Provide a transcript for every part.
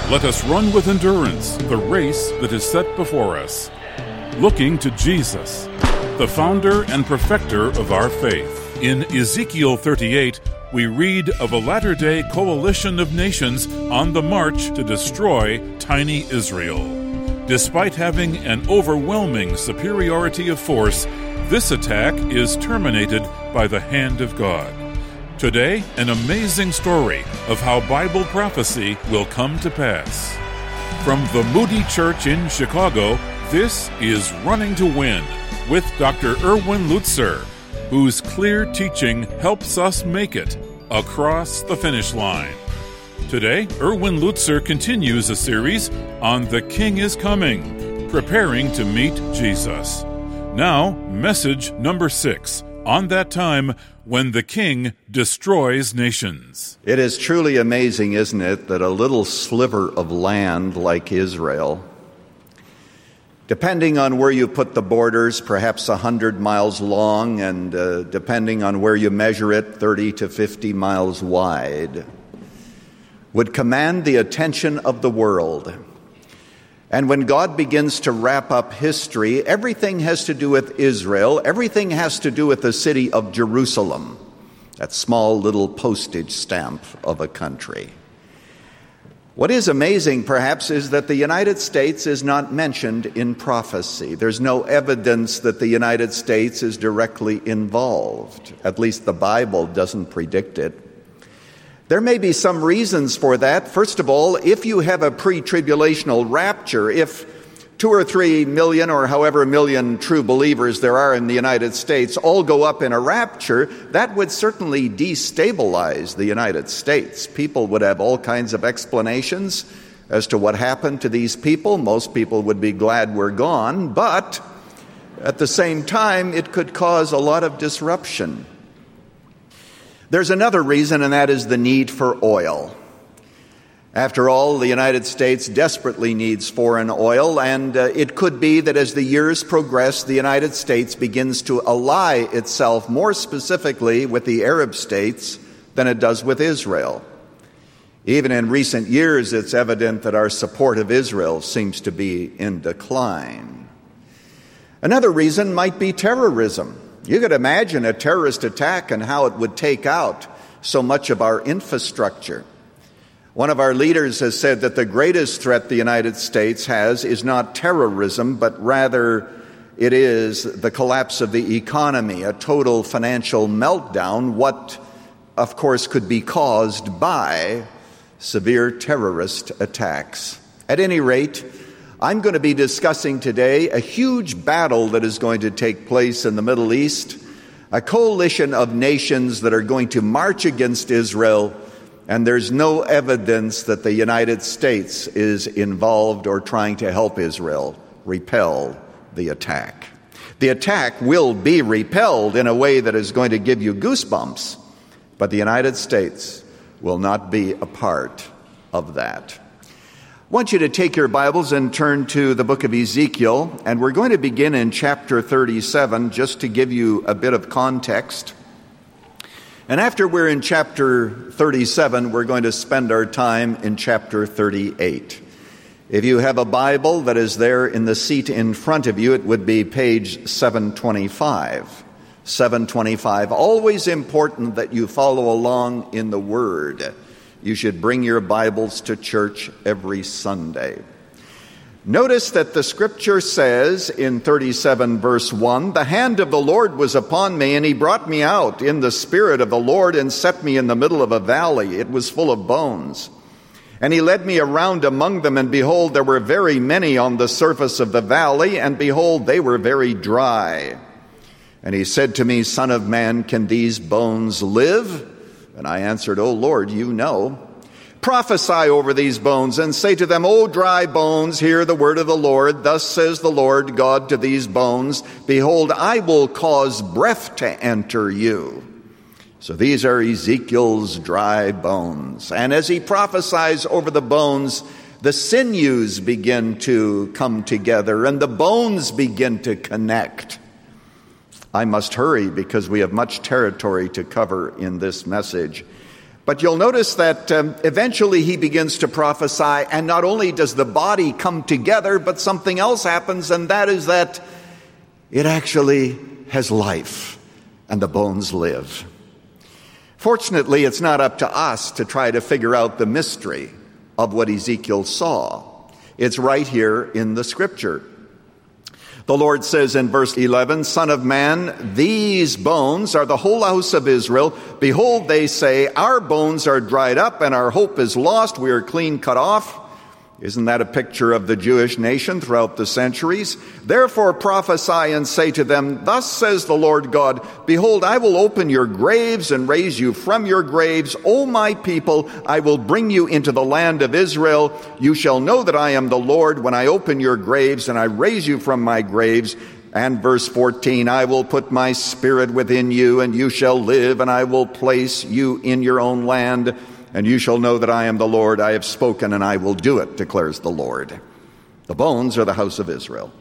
Let us run with endurance the race that is set before us, looking to Jesus, the founder and perfecter of our faith. In Ezekiel 38, we read of a latter-day coalition of nations on the march to destroy tiny Israel. Despite having an overwhelming superiority of force, this attack is terminated by the hand of God. Today, an amazing story of how Bible prophecy will come to pass. From the Moody Church in Chicago, this is Running to Win with Dr. Erwin Lutzer, whose clear teaching helps us make it across the finish line. Today, Erwin Lutzer continues a series on The King is Coming, preparing to meet Jesus. Now, message number 6, on that time when the King destroys nations. It is truly amazing, isn't it, that a little sliver of land like Israel, depending on where you put the borders, perhaps 100 miles long, and depending on where you measure it, 30 to 50 miles wide, would command the attention of the world. And when God begins to wrap up history, everything has to do with Israel. Everything has to do with the city of Jerusalem, that small little postage stamp of a country. What is amazing, perhaps, is that the United States is not mentioned in prophecy. There's no evidence that the United States is directly involved. At least the Bible doesn't predict it. There may be some reasons for that. First of all, if you have a pre-tribulational rapture, if 2 or 3 million or however million true believers there are in the United States all go up in a rapture, that would certainly destabilize the United States. People would have all kinds of explanations as to what happened to these people. Most people would be glad we're gone, but at the same time, it could cause a lot of disruption. There's another reason, and that is the need for oil. After all, the United States desperately needs foreign oil, and it could be that as the years progress, the United States begins to ally itself more specifically with the Arab states than it does with Israel. Even in recent years, it's evident that our support of Israel seems to be in decline. Another reason might be terrorism. You could imagine a terrorist attack and how it would take out so much of our infrastructure. One of our leaders has said that the greatest threat the United States has is not terrorism, but rather it is the collapse of the economy, a total financial meltdown, what, of course, could be caused by severe terrorist attacks. At any rate, I'm going to be discussing today a huge battle that is going to take place in the Middle East, a coalition of nations that are going to march against Israel, and there's no evidence that the United States is involved or trying to help Israel repel the attack. The attack will be repelled in a way that is going to give you goosebumps, but the United States will not be a part of that. I want you to take your Bibles and turn to the book of Ezekiel, and we're going to begin in chapter 37 just to give you a bit of context. And after we're in chapter 37, we're going to spend our time in chapter 38. If you have a Bible that is there in the seat in front of you, it would be page 725. 725. Always important that you follow along in the Word. You should bring your Bibles to church every Sunday. Notice that the scripture says in 37 verse 1, "The hand of the Lord was upon me, and he brought me out in the spirit of the Lord and set me in the middle of a valley. It was full of bones. And he led me around among them, and behold, there were very many on the surface of the valley, and behold, they were very dry. And he said to me, Son of man, can these bones live? And I answered, O Lord, you know. Prophesy over these bones and say to them, O dry bones, hear the word of the Lord. Thus says the Lord God to these bones, Behold, I will cause breath to enter you. So these are Ezekiel's dry bones. And as he prophesies over the bones, the sinews begin to come together and the bones begin to connect. I must hurry because we have much territory to cover in this message. But you'll notice that eventually he begins to prophesy, and not only does the body come together, but something else happens, and that is that it actually has life, and the bones live. Fortunately, it's not up to us to try to figure out the mystery of what Ezekiel saw. It's right here in the Scripture. The Lord says in verse 11, "Son of man, these bones are the whole house of Israel. Behold, they say, our bones are dried up and our hope is lost. We are clean cut off." Isn't that a picture of the Jewish nation throughout the centuries? "Therefore prophesy and say to them, thus says the Lord God, behold, I will open your graves and raise you from your graves. O my people, I will bring you into the land of Israel. You shall know that I am the Lord when I open your graves and I raise you from my graves." And verse 14, "I will put my spirit within you and you shall live, and I will place you in your own land. And you shall know that I am the Lord. I have spoken and I will do it, declares the Lord." The bones are the house of Israel.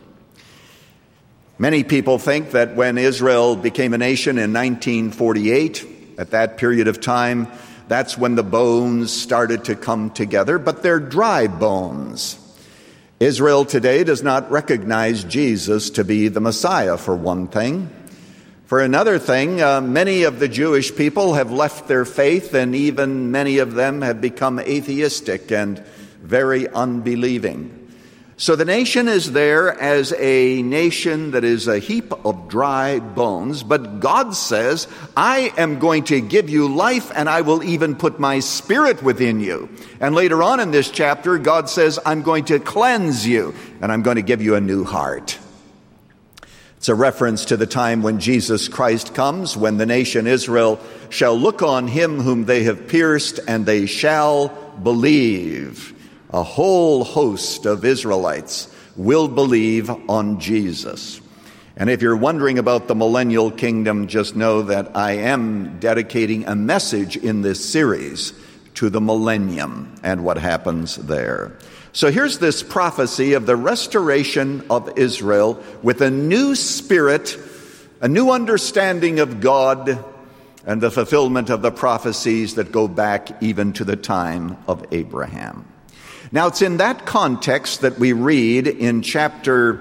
Many people think that when Israel became a nation in 1948, at that period of time, that's when the bones started to come together, but they're dry bones. Israel today does not recognize Jesus to be the Messiah, for one thing. For another thing, many of the Jewish people have left their faith, and even many of them have become atheistic and very unbelieving. So the nation is there as a nation that is a heap of dry bones, but God says, "I am going to give you life, and I will even put my spirit within you." And later on in this chapter, God says, "I'm going to cleanse you, and I'm going to give you a new heart." It's a reference to the time when Jesus Christ comes, when the nation Israel shall look on him whom they have pierced, and they shall believe. A whole host of Israelites will believe on Jesus. And if you're wondering about the millennial kingdom, just know that I am dedicating a message in this series to the millennium and what happens there. So here's this prophecy of the restoration of Israel with a new spirit, a new understanding of God, and the fulfillment of the prophecies that go back even to the time of Abraham. Now, it's in that context that we read in chapter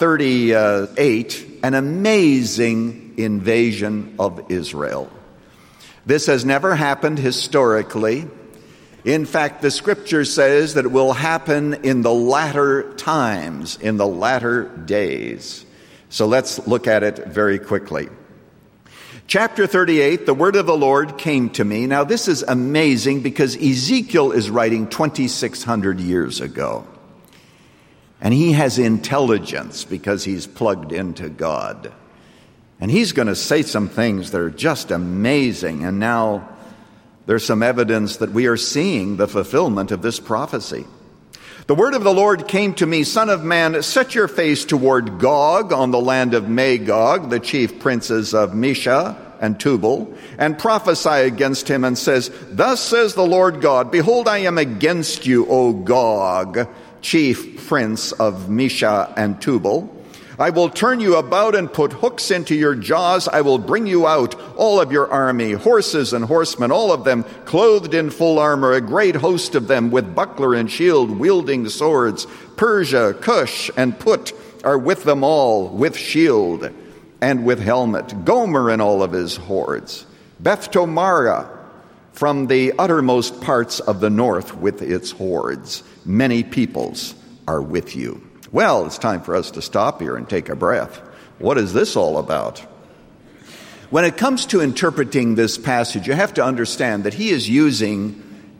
38 an amazing invasion of Israel. This has never happened historically. In fact, the Scripture says that it will happen in the latter times, in the latter days. So let's look at it very quickly. Chapter 38, the word of the Lord came to me. Now this is amazing because Ezekiel is writing 2,600 years ago. And he has intelligence because he's plugged into God. And he's going to say some things that are just amazing. And now there's some evidence that we are seeing the fulfillment of this prophecy. The word of the Lord came to me, "Son of man, set your face toward Gog on the land of Magog, the chief princes of Mesha and Tubal, and prophesy against him and says, thus says the Lord God, behold, I am against you, O Gog, chief prince of Mesha and Tubal. I will turn you about and put hooks into your jaws. I will bring you out, all of your army, horses and horsemen, all of them clothed in full armor, a great host of them with buckler and shield, wielding swords. Persia, Cush, and Put are with them all, with shield and with helmet. Gomer and all of his hordes. Beth Tomara from the uttermost parts of the north with its hordes. Many peoples are with you." Well, it's time for us to stop here and take a breath. What is this all about? When it comes to interpreting this passage, you have to understand that he is using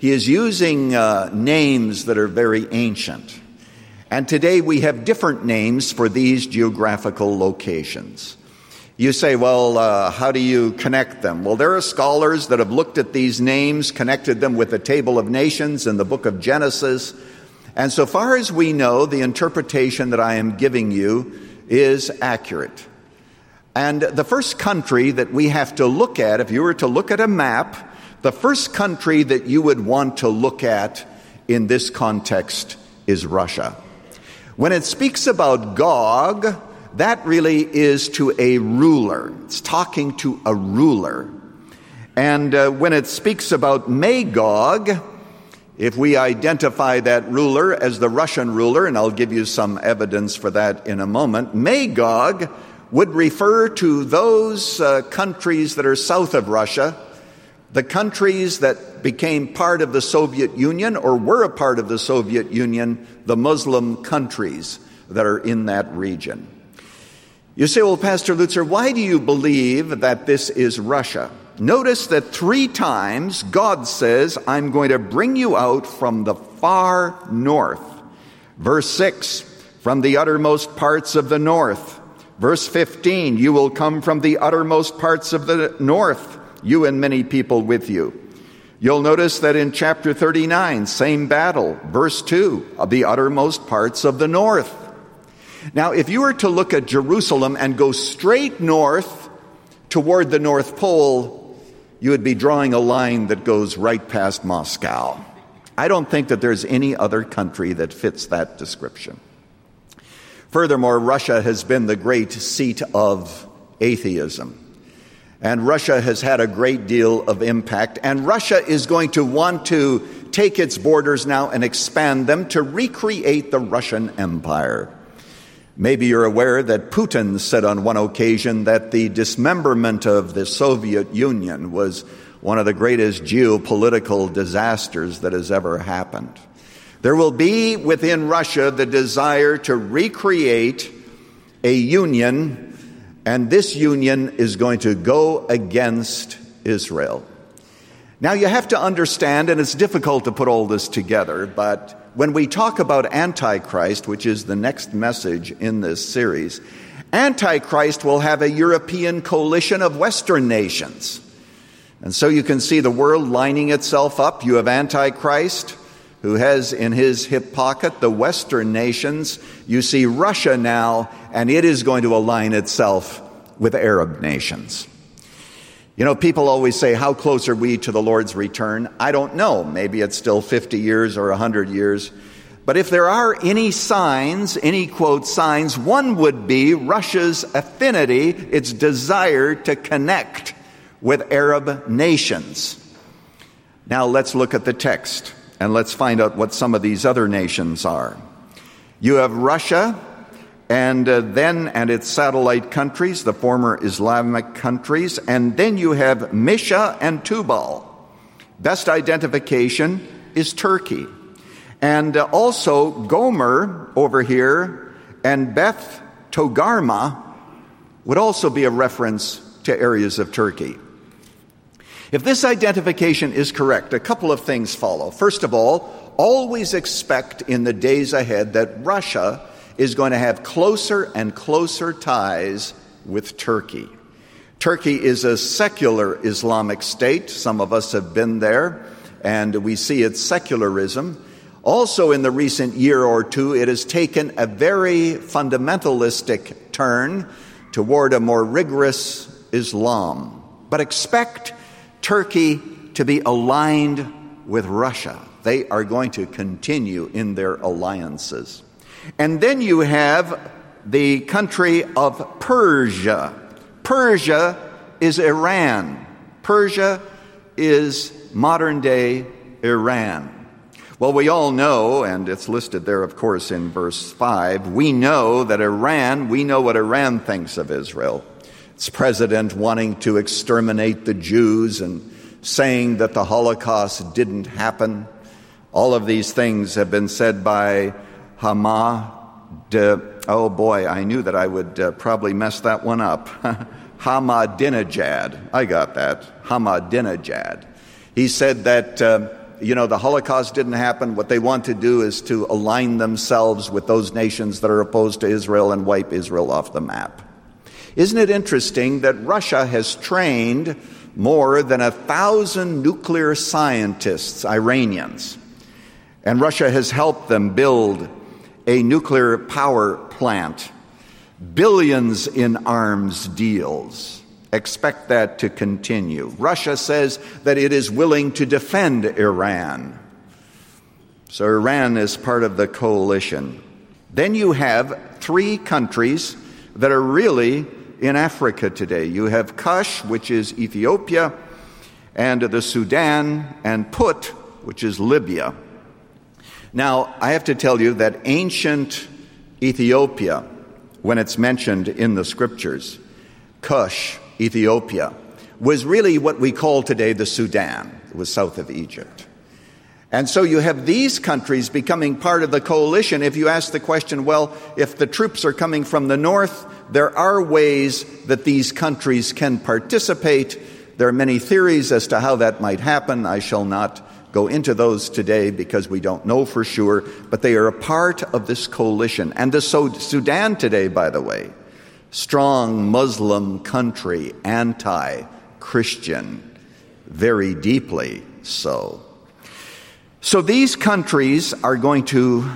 names that are very ancient. And today we have different names for these geographical locations. You say, well, how do you connect them? Well, there are scholars that have looked at these names, connected them with the Table of Nations in the book of Genesis. And so far as we know, the interpretation that I am giving you is accurate. And the first country that we have to look at, if you were to look at a map, the first country that you would want to look at in this context is Russia. When it speaks about Gog, that really is to a ruler. It's talking to a ruler. And when it speaks about Magog, if we identify that ruler as the Russian ruler, and I'll give you some evidence for that in a moment, Magog would refer to those countries that are south of Russia, the countries that became part of the Soviet Union or were a part of the Soviet Union, the Muslim countries that are in that region. You say, well, Pastor Lutzer, why do you believe that this is Russia? Notice that 3 times God says, I'm going to bring you out from the far north. Verse 6, from the uttermost parts of the north. Verse 15, you will come from the uttermost parts of the north, you and many people with you. You'll notice that in chapter 39, same battle, verse 2, of the uttermost parts of the north. Now, if you were to look at Jerusalem and go straight north toward the North Pole, you would be drawing a line that goes right past Moscow. I don't think that there's any other country that fits that description. Furthermore, Russia has been the great seat of atheism. And Russia has had a great deal of impact. And Russia is going to want to take its borders now and expand them to recreate the Russian Empire. Maybe you're aware that Putin said on one occasion that the dismemberment of the Soviet Union was one of the greatest geopolitical disasters that has ever happened. There will be within Russia the desire to recreate a union, and this union is going to go against Israel. Now you have to understand, and it's difficult to put all this together, but when we talk about Antichrist, which is the next message in this series, Antichrist will have a European coalition of Western nations. And so you can see the world lining itself up. You have Antichrist, who has in his hip pocket the Western nations. You see Russia now, and it is going to align itself with Arab nations. You know, people always say, how close are we to the Lord's return? I don't know. Maybe it's still 50 years or 100 years. But if there are any signs, any quote signs, one would be Russia's affinity, its desire to connect with Arab nations. Now let's look at the text. And let's find out what some of these other nations are. You have Russia and its satellite countries, the former Islamic countries. And then you have Misha and Tubal. Best identification is Turkey. And also Gomer over here and Beth Togarmah would also be a reference to areas of Turkey. If this identification is correct, a couple of things follow. First of all, always expect in the days ahead that Russia is going to have closer and closer ties with Turkey. Turkey is a secular Islamic state. Some of us have been there, and we see its secularism. Also, in the recent year or two, it has taken a very fundamentalistic turn toward a more rigorous Islam. But expect Turkey to be aligned with Russia. They are going to continue in their alliances. And then you have the country of Persia. Persia is Iran. Persia is modern-day Iran. Well, we all know, and it's listed there, of course, in verse 5, we know what Iran thinks of Israel. Its president wanting to exterminate the Jews and saying that the Holocaust didn't happen. All of these things have been said by I knew that I would probably mess that one up. Ahmadinejad. I got that. Ahmadinejad. He said that, the Holocaust didn't happen. What they want to do is to align themselves with those nations that are opposed to Israel and wipe Israel off the map. Isn't it interesting that Russia has trained more than 1,000 nuclear scientists, Iranians, and Russia has helped them build a nuclear power plant, billions in arms deals. Expect that to continue. Russia says that it is willing to defend Iran. So Iran is part of the coalition. Then you have 3 countries that are really in Africa today. You have Kush, which is Ethiopia, and the Sudan, and Put, which is Libya. Now, I have to tell you that ancient Ethiopia, when it's mentioned in the scriptures, Cush, Ethiopia, was really what we call today the Sudan. It was south of Egypt. And so you have these countries becoming part of the coalition. If you ask the question, well, if the troops are coming from the north, there are ways that these countries can participate. There are many theories as to how that might happen. I shall not go into those today because we don't know for sure, but they are a part of this coalition. And the Sudan today, by the way, strong Muslim country, anti-Christian, very deeply so. So these countries are going to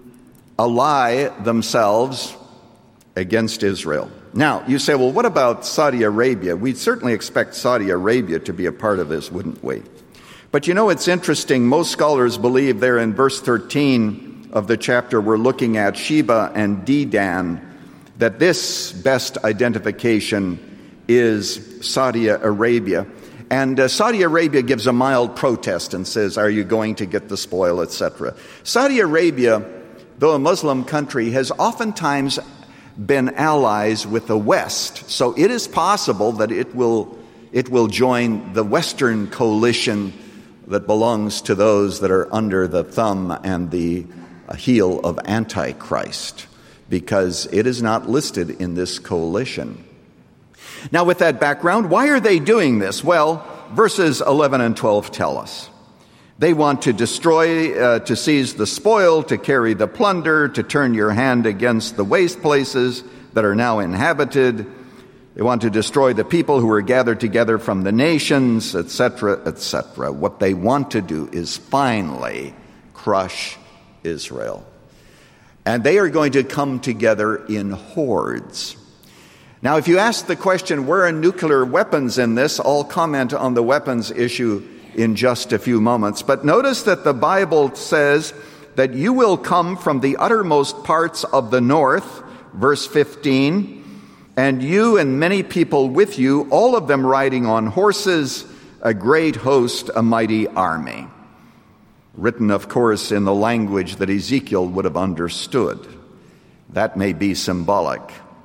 ally themselves against Israel. Now, you say, well, what about Saudi Arabia? We'd certainly expect Saudi Arabia to be a part of this, wouldn't we? But you know, it's interesting. Most scholars believe there in verse 13 of the chapter we're looking at, Sheba and Dedan, that this best identification is Saudi Arabia. And Saudi Arabia gives a mild protest and says, are you going to get the spoil, etc. Saudi Arabia, though a Muslim country, has oftentimes been allies with the West. So it is possible that it will join the Western coalition that belongs to those that are under the thumb and the heel of Antichrist, because it is not listed in this coalition. Now, with that background, why are they doing this? Well, verses 11 and 12 tell us. They want to destroy, to seize the spoil, to carry the plunder, to turn your hand against the waste places that are now inhabited. They want to destroy the people who are gathered together from the nations, etc., etc. What they want to do is finally crush Israel. And they are going to come together in hordes. Now, if you ask the question, where are nuclear weapons in this? I'll comment on the weapons issue in just a few moments. But notice that the Bible says that you will come from the uttermost parts of the north, verse 15, and you and many people with you, all of them riding on horses, a great host, a mighty army. Written, of course, in the language that Ezekiel would have understood. That may be symbolic.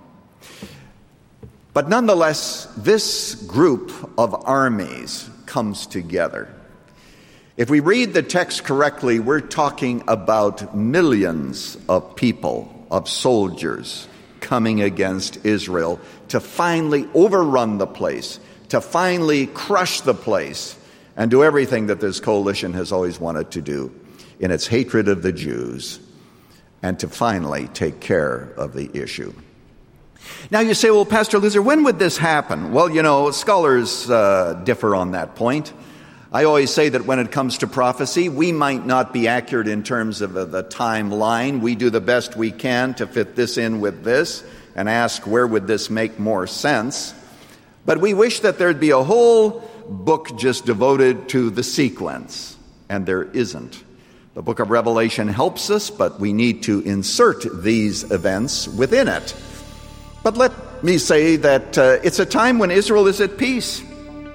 But nonetheless, this group of armies comes together. If we read the text correctly, we're talking about millions of people, of soldiers, coming against Israel to finally overrun the place, to finally crush the place, and do everything that this coalition has always wanted to do in its hatred of the Jews, and to finally take care of the issue. Now you say, well, Pastor Lutzer, when would this happen? Well, you know, scholars differ on that point. I always say that when it comes to prophecy, we might not be accurate in terms of the timeline. We do the best we can to fit this in with this and ask where would this make more sense. But we wish that there'd be a whole book just devoted to the sequence, and there isn't. The book of Revelation helps us, but we need to insert these events within it. But let me say that it's a time when Israel is at peace.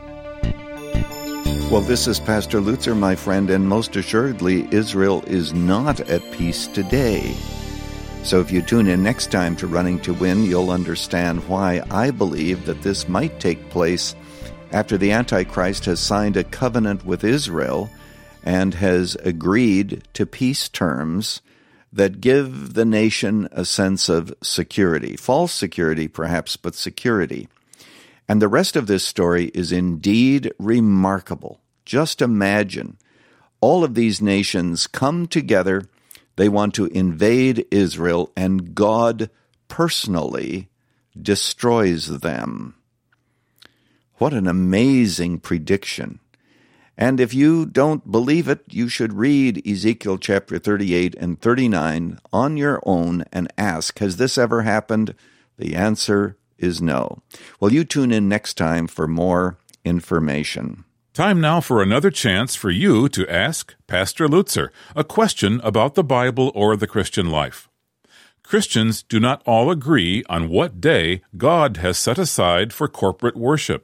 Well, this is Pastor Lutzer, my friend, and most assuredly, Israel is not at peace today. So if you tune in next time to Running to Win, you'll understand why I believe that this might take place after the Antichrist has signed a covenant with Israel and has agreed to peace terms that give the nation a sense of security. False security, perhaps, but security. And the rest of this story is indeed remarkable. Just imagine all of these nations come together. They want to invade Israel, and God personally destroys them. What an amazing prediction. And if you don't believe it, you should read Ezekiel chapter 38 and 39 on your own and ask, has this ever happened? The answer is no. Well, you tune in next time for more information. Time now for another chance for you to ask Pastor Lutzer a question about the Bible or the Christian life. Christians do not all agree on what day God has set aside for corporate worship.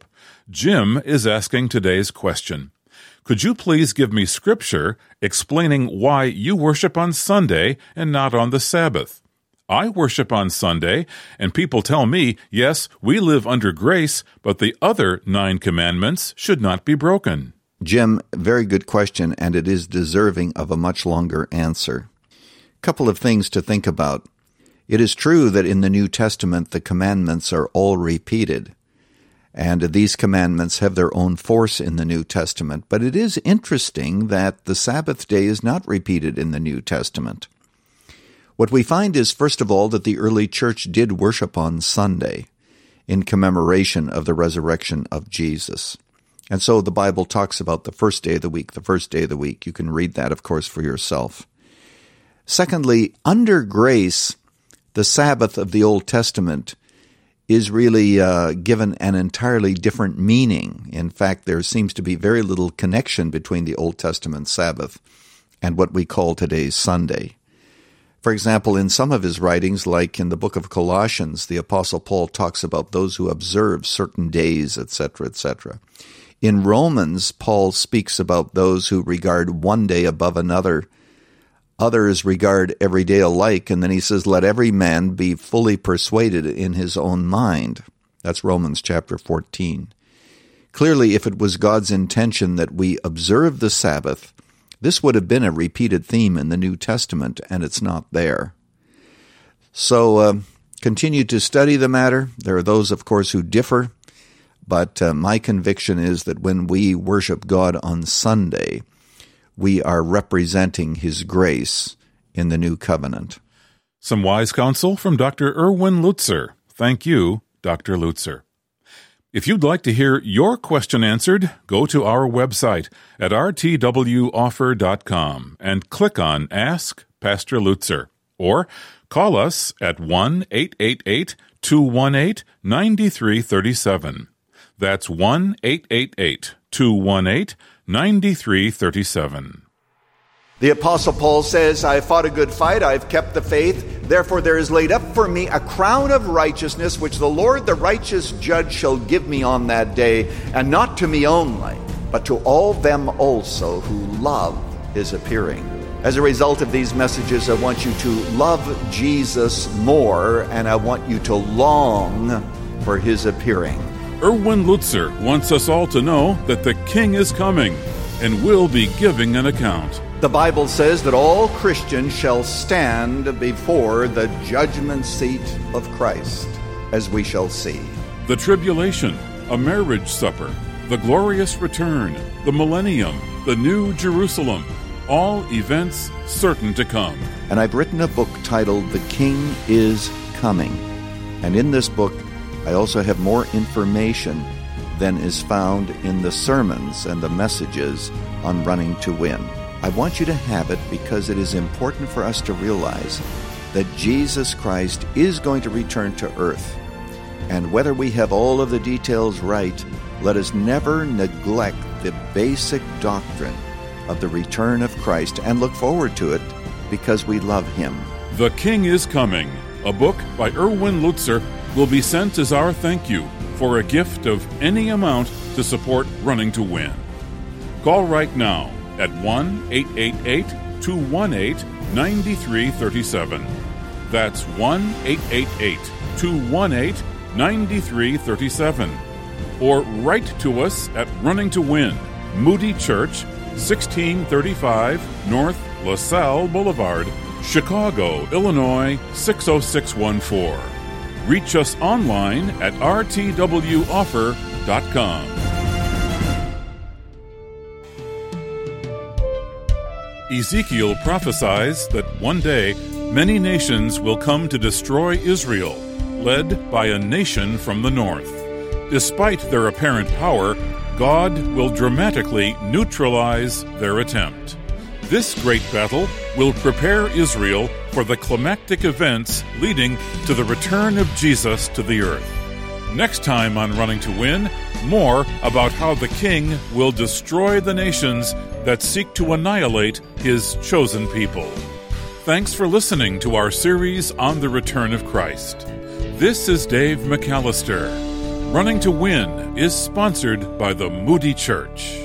Jim is asking today's question. Could you please give me scripture explaining why you worship on Sunday and not on the Sabbath? I worship on Sunday, and people tell me, yes, we live under grace, but the other 9 commandments should not be broken. Jim, very good question, and it is deserving of a much longer answer. Couple of things to think about. It is true that in the New Testament the commandments are all repeated, and these commandments have their own force in the New Testament, but it is interesting that the Sabbath day is not repeated in the New Testament. What we find is, first of all, that the early church did worship on Sunday in commemoration of the resurrection of Jesus. And so the Bible talks about the first day of the week, the first day of the week. You can read that, of course, for yourself. Secondly, under grace, the Sabbath of the Old Testament is really given an entirely different meaning. In fact, there seems to be very little connection between the Old Testament Sabbath and what we call today's Sunday. For example, in some of his writings, like in the book of Colossians, the Apostle Paul talks about those who observe certain days, etc., etc. In Romans, Paul speaks about those who regard one day above another. Others regard every day alike, and then he says, let every man be fully persuaded in his own mind. That's Romans chapter 14. Clearly, if it was God's intention that we observe the Sabbath, this would have been a repeated theme in the New Testament, and it's not there. So continue to study the matter. There are those, of course, who differ, but my conviction is that when we worship God on Sunday, we are representing His grace in the New Covenant. Some wise counsel from Dr. Erwin Lutzer. Thank you, Dr. Lutzer. If you'd like to hear your question answered, go to our website at rtwoffer.com and click on Ask Pastor Lutzer, or call us at 1-888-218-9337. That's 1-888-218-9337. The Apostle Paul says, I have fought a good fight, I have kept the faith. Therefore there is laid up for me a crown of righteousness, which the Lord, the righteous judge, shall give me on that day, and not to me only, but to all them also who love His appearing. As a result of these messages, I want you to love Jesus more, and I want you to long for His appearing. Erwin Lutzer wants us all to know that the King is coming and will be giving an account. The Bible says that all Christians shall stand before the judgment seat of Christ, as we shall see. The tribulation, a marriage supper, the glorious return, the millennium, the new Jerusalem, all events certain to come. And I've written a book titled The King is Coming. And in this book, I also have more information than is found in the sermons and the messages on Running to Win. I want you to have it because it is important for us to realize that Jesus Christ is going to return to earth. And whether we have all of the details right, let us never neglect the basic doctrine of the return of Christ and look forward to it because we love Him. The King is Coming, a book by Erwin Lutzer, will be sent as our thank you for a gift of any amount to support Running to Win. Call right now at 1-888-218-9337. That's 1-888-218-9337. Or write to us at Running to Win, Moody Church, 1635 North LaSalle Boulevard, Chicago, Illinois, 60614. Reach us online at rtwoffer.com. Ezekiel prophesies that one day many nations will come to destroy Israel, led by a nation from the north. Despite their apparent power, God will dramatically neutralize their attempt. This great battle will prepare Israel for the climactic events leading to the return of Jesus to the earth. Next time on Running to Win, more about how the King will destroy the nations that seek to annihilate His chosen people. Thanks for listening to our series on the return of Christ. This is Dave McAllister. Running to Win is sponsored by the Moody Church.